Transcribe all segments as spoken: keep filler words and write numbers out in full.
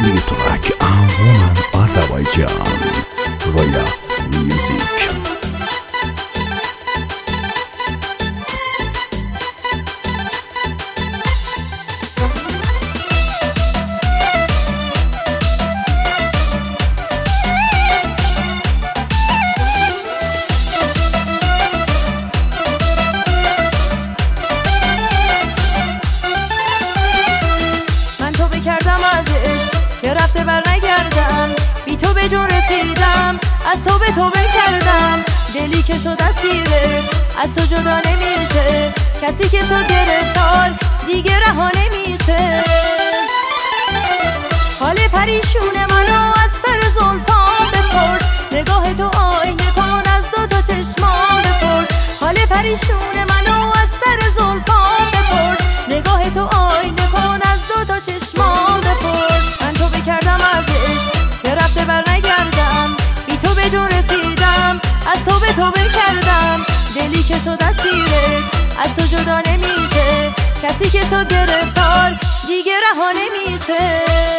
new track Anwan Azerbaijan Roya Music. رفته بر نگردم، بی تو به جون رسیدم، از تو به تو بکردم. دلی که شد اسیره از تو جدا نمیشه، کسی که شد گرفتار دیگه رها نمیشه. حال پریشون منو از سر زلفان بپرس، نگاه تو آینه کن از دو تا چشمان بپرس. حال پریشون منو از سر زلفان بپرس، نگاه تو آینه کن از دو تا چشمان بپرس. من تو بکردم ازش که رفته بر نگردم، بی تو به جون رسیدم، از تو به تو بکردم. دلی که شد اسیره از تو جدا نمیشه، کسی که شد گرفتار دیگه رها نمیشه.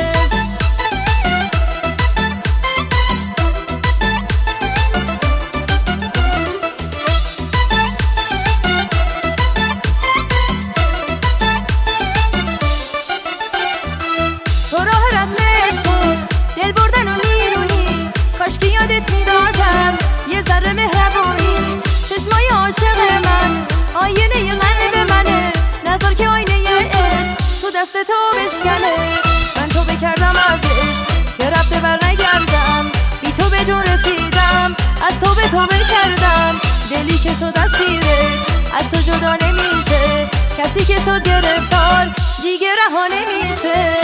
تو راه رسمش بود دل بردن و میرونی، کاش که یادت میدادم یه ذره مهربونی. چشمای عاشق من آینه قلب منه، نذار که آینه عشق تو دست تو بشکنه. من تو بکردم ازش که رفته بر نگردم، بی تو به جون رسیدم، از تو به تو بکردم. دلی که شد اسیره از تو جدا نمیشه، کسی که شد گرفتار دیگه رها نمیشه.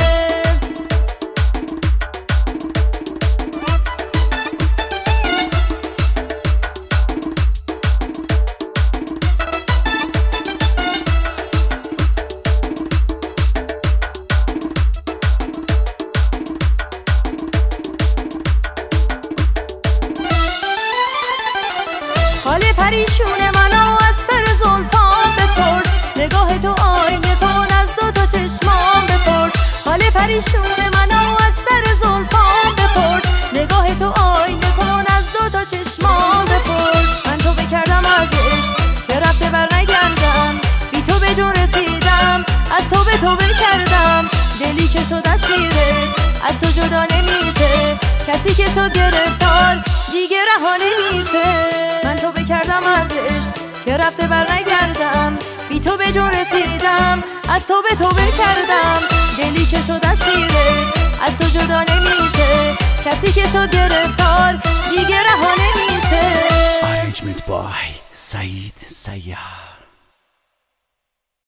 حال پریشون منو از سر زلفان بپرس، نگاه تو آینه کن از دو تا چشمان بپرس. حال پریشون منو از سر زلفان بپرس، نگاه تو آینه کن از دو تا چشمان بپرس. من تو بکردم ازش که رفته بر نگردم، بی تو به جون رسیدم، از تو به تو بکردم. دلی که شد اسیره از تو جدا نمیشه، کسی که شد گرفتار دیگه رها نمیشه. من تو بکردم ازش که رفته بر نگردم، بی تو به جون رسیدم، از تو به تو بکردم. دلی که شد اسیره از تو جدا نمیشه، کسی که شد گرفتار دیگه رها نمیشه. Arrangement by Saeed Sayyah.